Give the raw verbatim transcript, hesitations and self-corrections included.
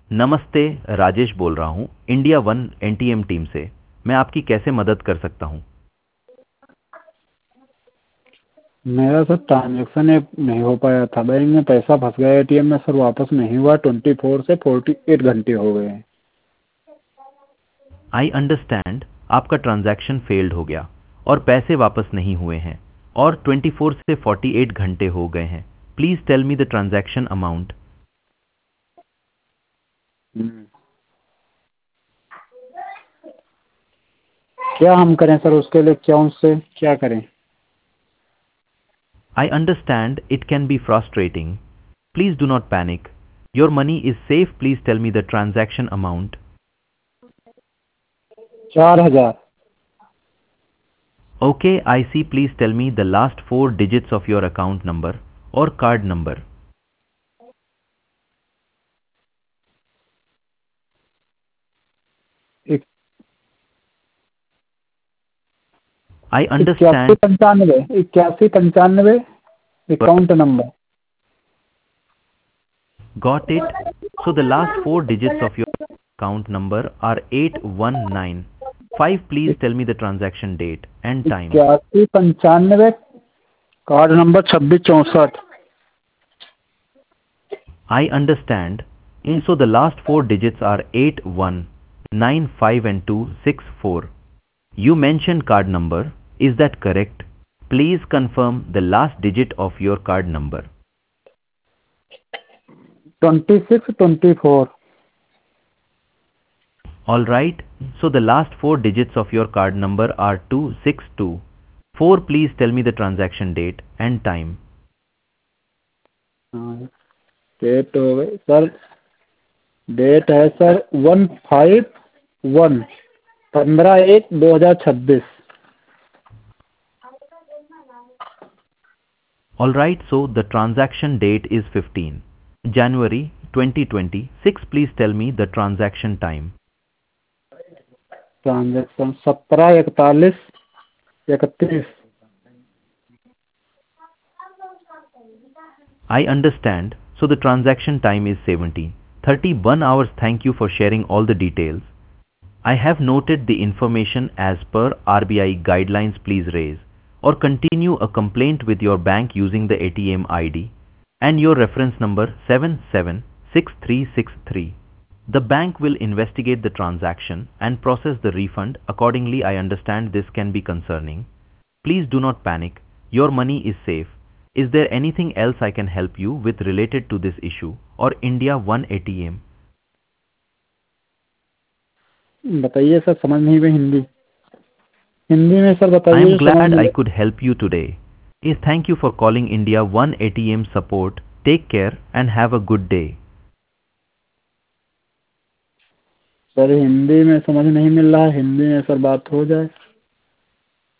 नमस्ते, राजेश बोल रहा हूँ इंडिया वन एनटीएम टीम से। मैं आपकी कैसे मदद कर सकता हूँ? मेरा सर ट्रांजैक्शन नहीं हो पाया था। बैंक में पैसा फंस गया एटीएम में सर, वापस नहीं हुआ। ट्वेंटी फोर से फोर्टी एट घंटे हो गए हैं। आई अंडरस्टैंड, आपका ट्रांजैक्शन फेल्ड हो गया और पैसे वापस नहीं हुए हैं और ट्वेंटी फोर से फोर्टी एट घंटे हो गए हैं। Please tell me the transaction amount. Hmm. क्या हम करें सर? उसके लिए अकाउंट से क्या करें? I understand it can be frustrating. Please do not panic. Your money is safe. Please tell me the transaction amount. चार हजार। Okay, I see. Please tell me the last four digits of your account number or card number. I इक्यासी understand. पंचानवे इक्यासी पंचानवे account number. Got it. So the last four digits of your account number are eight one nine five. Please tell me the transaction date and time. इक्यासी पंचानवे card number छब्बीस चौंसठ। I understand. Mm, So the last four digits are eight one nine five and two six four. You mentioned card number. Is that correct? Please confirm the last digit of your card number. Twenty six twenty four. All right. So the last four digits of your card number are two six two four. Please tell me the transaction date and time. Date हो गई sir. Date है sir one five one, पंद्रह एक दो हजार छब्बीस। All right. So the transaction date is fifteen January twenty twenty-six. Please tell me the transaction time. Transaction सत्रह इकतालीस इकतीस। I understand. So the transaction time is seventeen thirty-one hours. Thank you for sharing all the details. I have noted the information as per R B I guidelines. Please raise or continue a complaint with your bank using the A T M I D and your reference number seven seven six three six three. The bank will investigate the transaction and process the refund accordingly. I understand this can be concerning. Please do not panic. Your money is safe. Is there anything else I can help you with related to this issue or India one A T M? बताइए sir, समझ नहीं में हिंदी हिंदी में sir I बताइए am जो समझ glad में। I could help you today. Yes, thank you for calling India one A T M support. Take care and have a good day. Sir Hindi में समझ नहीं मिल रहा है, हिंदी में सर बात हो जाए।